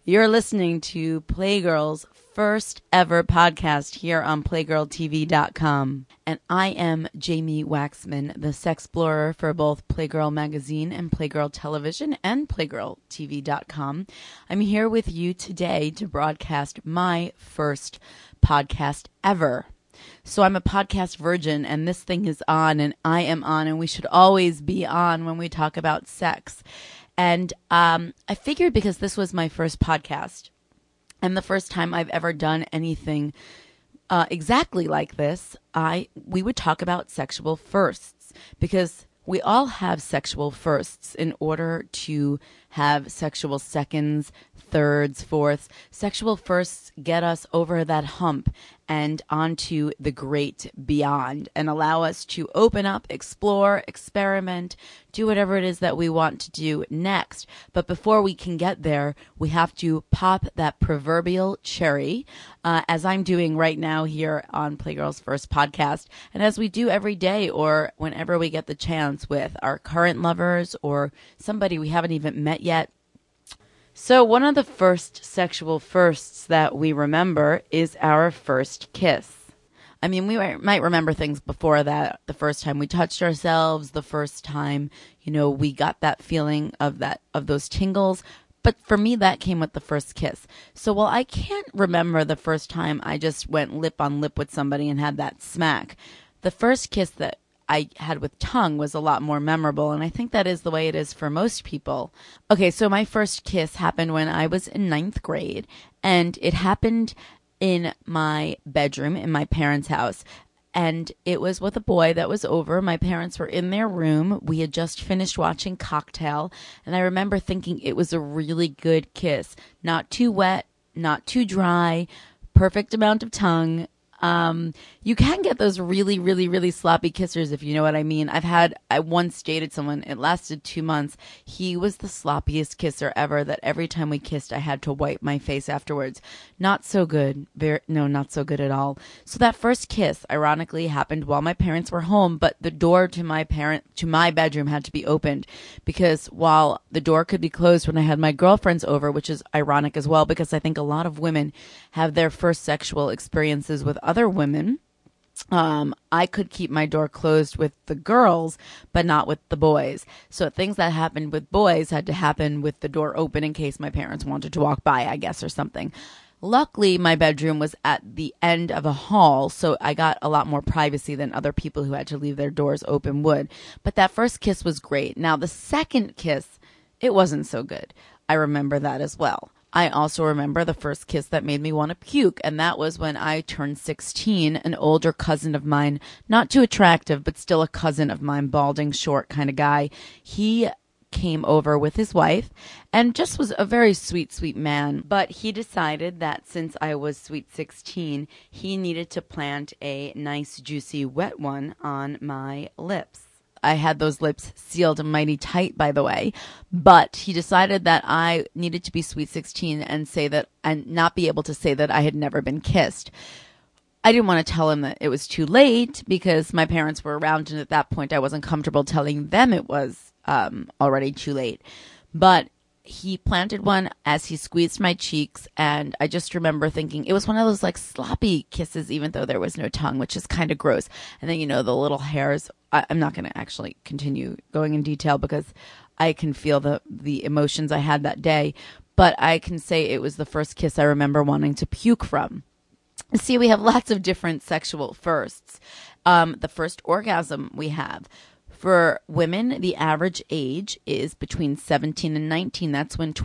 You're listening to Playgirl's first ever podcast here on PlaygirlTV.com. And I am Jamie Waxman, the sexplorer for both Playgirl Magazine and Playgirl Television and PlaygirlTV.com. I'm here with you today to broadcast my first podcast ever. So I'm a podcast virgin, and this thing is on, and I am on, and we should always be on when we talk about sex. And I figured because this was my first podcast and the first time I've ever done anything exactly like this, we would talk about sexual firsts, because we all have sexual firsts in order to have sexual seconds, thirds, fourths. Sexual firsts get us over that hump and onto the great beyond and allow us to open up, explore, experiment, do whatever it is that we want to do next. But before we can get there, we have to pop that proverbial cherry, as I'm doing right now here on Playgirl's first podcast, and as we do every day or whenever we get the chance with our current lovers or somebody we haven't even met yet. So one of the first sexual firsts that we remember is our first kiss. I mean, we might remember things before that, the first time we touched ourselves, the first time, we got that feeling of those tingles. But for me, that came with the first kiss. So while I can't remember the first time I just went lip on lip with somebody and had that smack, the first kiss that I had with tongue was a lot more memorable, and I think that is the way it is for most people. Okay, so my first kiss happened when I was in 9th grade, and it happened in my bedroom in my parents' house, and it was with a boy that was over. My parents were in their room. We had just finished watching Cocktail, and I remember thinking it was a really good kiss. Not too wet, not too dry, perfect amount of tongue. You can get those really, really, really sloppy kissers, if you know what I mean. I once dated someone, it lasted 2 months. He was the sloppiest kisser ever, that every time we kissed, I had to wipe my face afterwards. Not so good. Not so good at all. So that first kiss, ironically, happened while my parents were home, but the door to my bedroom had to be opened, because while the door could be closed when I had my girlfriends over, which is ironic as well, because I think a lot of women have their first sexual experiences with other women. I could keep my door closed with the girls, but not with the boys. So things that happened with boys had to happen with the door open in case my parents wanted to walk by, I guess, or something. Luckily, my bedroom was at the end of a hall, so I got a lot more privacy than other people who had to leave their doors open would. But that first kiss was great. Now, the second kiss, it wasn't so good. I remember that as well. I also remember the first kiss that made me want to puke, and that was when I turned 16. An older cousin of mine, not too attractive, but still a cousin of mine, balding, short kind of guy, he came over with his wife and just was a very sweet, sweet man. But he decided that since I was sweet 16, he needed to plant a nice, juicy, wet one on my lips. I had those lips sealed mighty tight, by the way, but he decided that I needed to be sweet 16 and not be able to say that I had never been kissed. I didn't want to tell him that it was too late, because my parents were around, and at that point I wasn't comfortable telling them it was already too late. But he planted one as he squeezed my cheeks, and I just remember thinking it was one of those like sloppy kisses, even though there was no tongue, which is kind of gross. And then, the little hairs. I'm not going to actually continue going in detail because I can feel the emotions I had that day, but I can say it was the first kiss I remember wanting to puke from. See, we have lots of different sexual firsts. The first orgasm we have. For women, the average age is between 17 and 19. That's when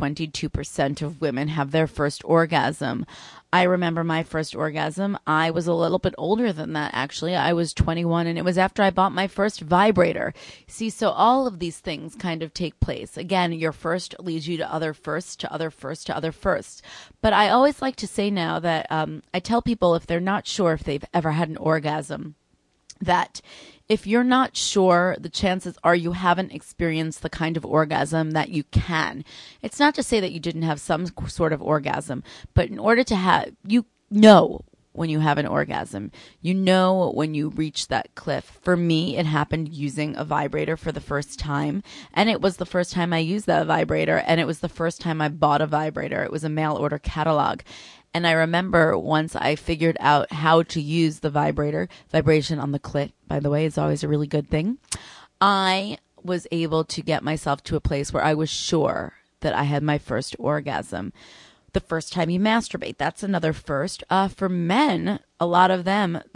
22% of women have their first orgasm. I remember my first orgasm. I was a little bit older than that, actually. I was 21, and it was after I bought my first vibrator. See, so all of these things kind of take place. Again, your first leads you to other firsts, to other firsts, to other firsts. But I always like to say now that I tell people, if they're not sure if they've ever had an orgasm, that if you're not sure, the chances are you haven't experienced the kind of orgasm that you can. It's not to say that you didn't have some sort of orgasm, but in order to have, when you have an orgasm. You know when you reach that cliff. For me, it happened using a vibrator for the first time. And it was the first time I used that vibrator. And it was the first time I bought a vibrator. It was a mail order catalog. And I remember once I figured out how to use the vibration on the clit, by the way, is always a really good thing. I was able to get myself to a place where I was sure that I had my first orgasm. The first time you masturbate, that's another first. For men, a lot of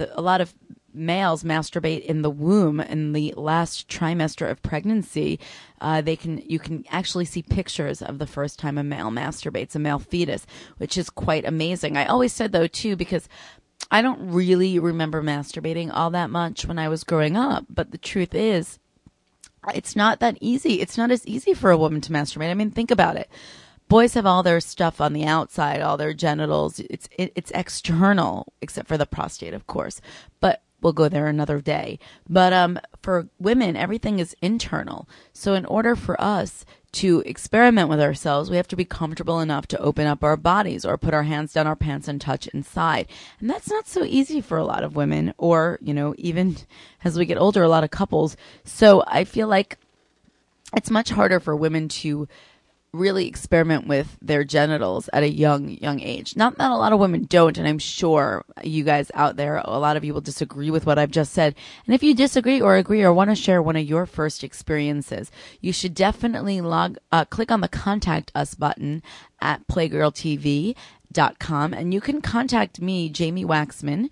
males masturbate in the womb in the last trimester of pregnancy. You can actually see pictures of the first time a male masturbates, a male fetus, which is quite amazing. I always said though too, because I don't really remember masturbating all that much when I was growing up, but the truth is, it's not that easy. It's not as easy for a woman to masturbate. I mean, think about it. Boys have all their stuff on the outside, all their genitals. It's external, except for the prostate, of course. But we'll go there another day. But for women, everything is internal. So in order for us to experiment with ourselves, we have to be comfortable enough to open up our bodies or put our hands down our pants and touch inside. And that's not so easy for a lot of women, or, even as we get older, a lot of couples. So I feel like it's much harder for women to really experiment with their genitals at a young age. Not that a lot of women don't, and I'm sure you guys out there, a lot of you will disagree with what I've just said. And if you disagree or agree or want to share one of your first experiences, you should definitely click on the Contact Us button at playgirltv.com, and you can contact me, Jamie Waxman,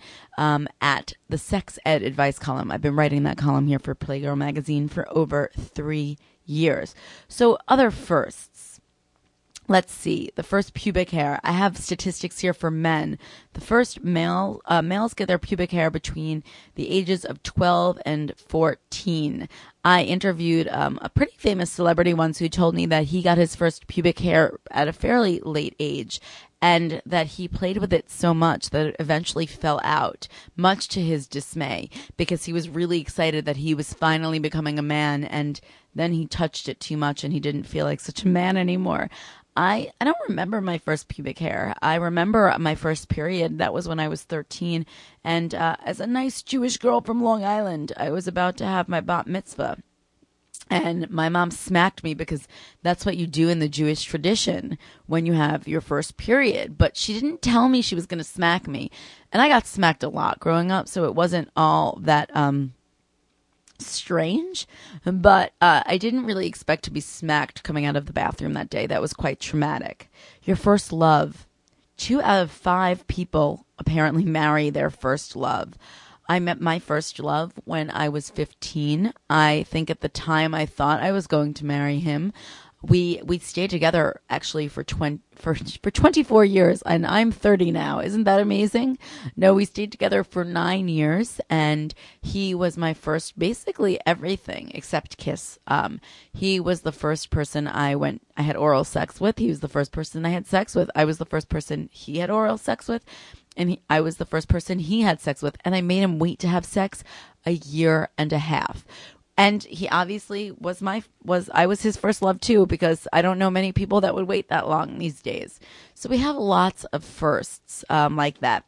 at the Sex Ed Advice column. I've been writing that column here for Playgirl magazine for over 3 years. So other firsts. Let's see. The first pubic hair. I have statistics here for men. The first males get their pubic hair between the ages of 12 and 14. I interviewed a pretty famous celebrity once who told me that he got his first pubic hair at a fairly late age, and that he played with it so much that it eventually fell out, much to his dismay, because he was really excited that he was finally becoming a man, and then he touched it too much and he didn't feel like such a man anymore. I don't remember my first pubic hair. I remember my first period. That was when I was 13. And as a nice Jewish girl from Long Island, I was about to have my bat mitzvah. And my mom smacked me because that's what you do in the Jewish tradition when you have your first period. But she didn't tell me she was going to smack me. And I got smacked a lot growing up, so it wasn't all that strange, but I didn't really expect to be smacked coming out of the bathroom that day. That was quite traumatic. Your first love. 2 out of 5 people apparently marry their first love. I met my first love when I was 15. I think at the time I thought I was going to marry him. We stayed together actually for 24 years, and I'm 30 now. Isn't that amazing? No, we stayed together for 9 years, and he was my first, basically everything except kiss. He was the first person I had oral sex with. He was the first person I had sex with. I was the first person he had oral sex with, and I was the first person he had sex with. And I made him wait to have sex a year and a half. And he obviously I was his first love too, because I don't know many people that would wait that long these days. So we have lots of firsts like that.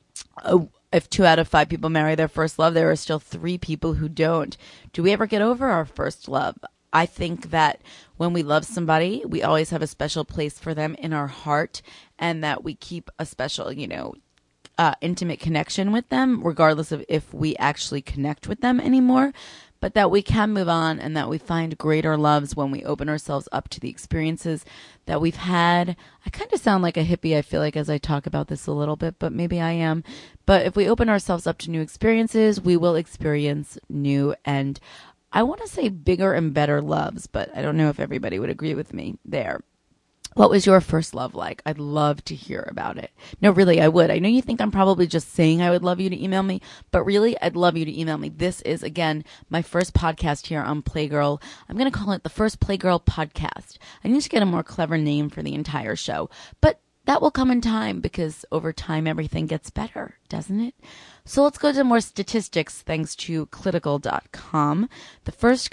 If 2 out of 5 people marry their first love, there are still 3 people who don't. Do we ever get over our first love? I think that when we love somebody, we always have a special place for them in our heart, and that we keep a special, intimate connection with them, regardless of if we actually connect with them anymore. But that we can move on, and that we find greater loves when we open ourselves up to the experiences that we've had. I kind of sound like a hippie, I feel like, as I talk about this a little bit, but maybe I am. But if we open ourselves up to new experiences, we will experience new, and I want to say bigger and better loves, but I don't know if everybody would agree with me there. What was your first love like? I'd love to hear about it. No, really, I would. I know you think I'm probably just saying I would love you to email me, but really, I'd love you to email me. This is, again, my first podcast here on Playgirl. I'm going to call it the First Playgirl Podcast. I need to get a more clever name for the entire show, but that will come in time, because over time, everything gets better, doesn't it? So let's go to more statistics thanks to Clitical.com. The first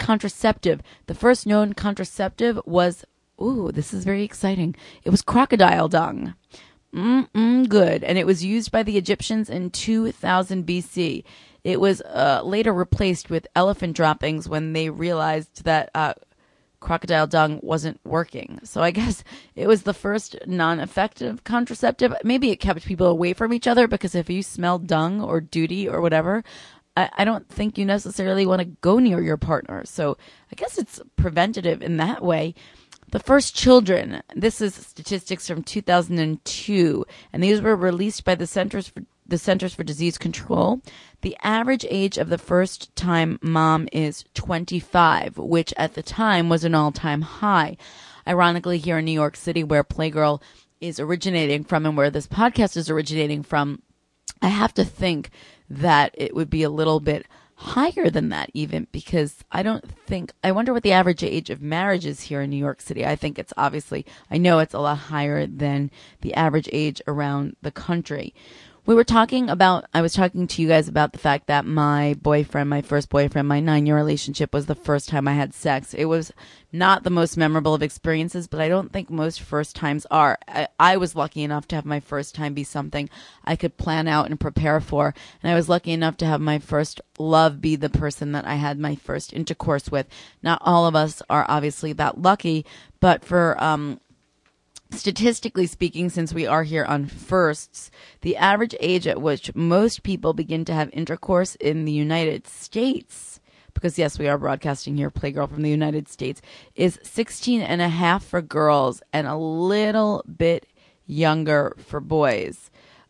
known contraceptive was, ooh, this is very exciting. It was crocodile dung. good. And it was used by the Egyptians in 2000 BC. It was later replaced with elephant droppings when they realized that crocodile dung wasn't working. So I guess it was the first non-effective contraceptive. Maybe it kept people away from each other, because if you smell dung or duty or whatever, I don't think you necessarily want to go near your partner. So I guess it's preventative in that way. The first children, this is statistics from 2002, and these were released by the Centers for Disease Control. The average age of the first-time mom is 25, which at the time was an all-time high. Ironically, here in New York City, where Playgirl is originating from and where this podcast is originating from, I have to think that it would be a little bit higher than that even, because I wonder what the average age of marriage is here in New York City. I know it's a lot higher than the average age around the country. I was talking to you guys about the fact that my first boyfriend, my 9-year relationship was the first time I had sex. It was not the most memorable of experiences, but I don't think most first times are. I was lucky enough to have my first time be something I could plan out and prepare for. And I was lucky enough to have my first love be the person that I had my first intercourse with. Not all of us are obviously that lucky, but for, statistically speaking, since we are here on firsts, the average age at which most people begin to have intercourse in the United States, because yes, we are broadcasting here, Playgirl from the United States, is 16 and a half for girls and a little bit younger for boys.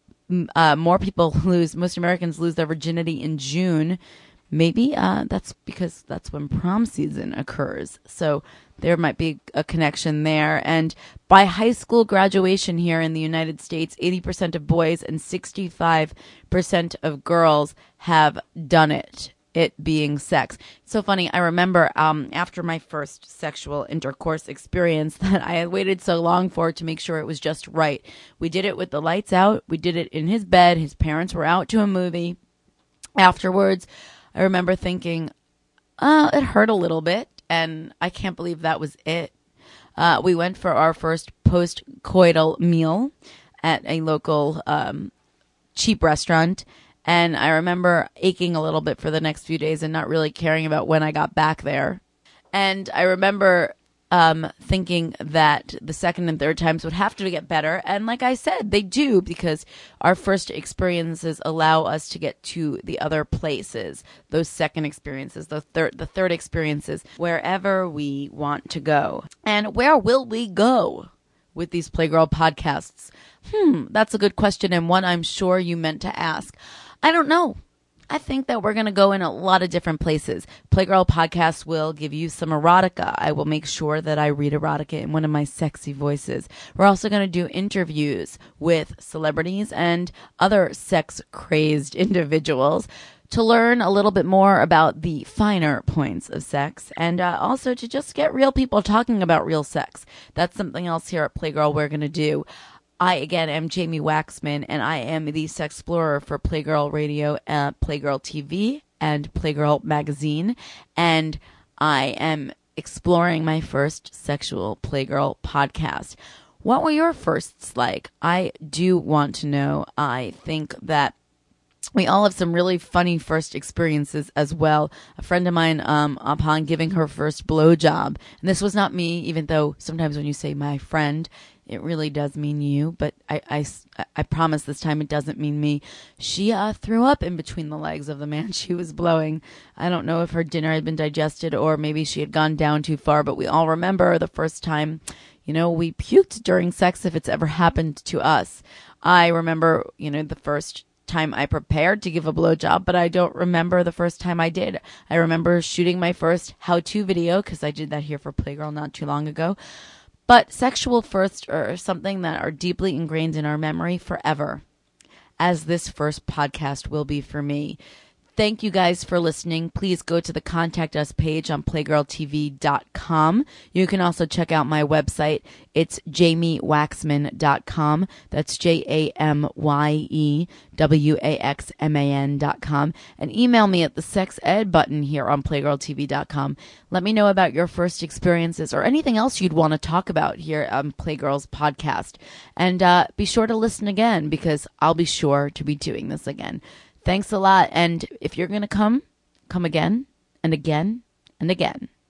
Most Americans lose their virginity in June. Maybe that's because that's when prom season occurs. So there might be a connection there. And by high school graduation here in the United States, 80% of boys and 65% of girls have done it being sex. It's so funny. I remember after my first sexual intercourse experience that I had waited so long for to make sure it was just right. We did it with the lights out. We did it in his bed. His parents were out to a movie. Afterwards, I remember thinking, it hurt a little bit, and I can't believe that was it. We went for our first post-coital meal at a local cheap restaurant, and I remember aching a little bit for the next few days and not really caring about when I got back there. And I remember thinking that the second and third times would have to get better. And like I said, they do, because our first experiences allow us to get to the other places, those second experiences, the third experiences, wherever we want to go. And where will we go with these Playgirl podcasts? That's a good question, and one I'm sure you meant to ask. I don't know. I think that we're going to go in a lot of different places. Playgirl Podcast will give you some erotica. I will make sure that I read erotica in one of my sexy voices. We're also going to do interviews with celebrities and other sex-crazed individuals to learn a little bit more about the finer points of sex, and also to just get real people talking about real sex. That's something else here at Playgirl we're going to do. I, again, am Jamie Waxman, and I am the sex explorer for Playgirl Radio, Playgirl TV, and Playgirl Magazine. And I am exploring my first sexual Playgirl podcast. What were your firsts like? I do want to know. I think that we all have some really funny first experiences as well. A friend of mine, upon giving her first blowjob, and this was not me, even though sometimes when you say my friend, it really does mean you, but I promise this time it doesn't mean me. She threw up in between the legs of the man she was blowing. I don't know if her dinner had been digested or maybe she had gone down too far, but we all remember the first time, we puked during sex if it's ever happened to us. I remember, the first time I prepared to give a blowjob, but I don't remember the first time I did. I remember shooting my first how-to video, because I did that here for Playgirl not too long ago. But sexual firsts are something that are deeply ingrained in our memory forever, as this first podcast will be for me. thank you guys for listening. Please go to the Contact Us page on playgirltv.com. You can also check out my website. It's jamiewaxman.com. That's JAMYEWAXMAN.com. And email me at the sex ed button here on playgirltv.com. Let me know about your first experiences or anything else you'd want to talk about here on Playgirls podcast. And be sure to listen again, because I'll be sure to be doing this again. Thanks a lot. And if you're going to come again and again and again.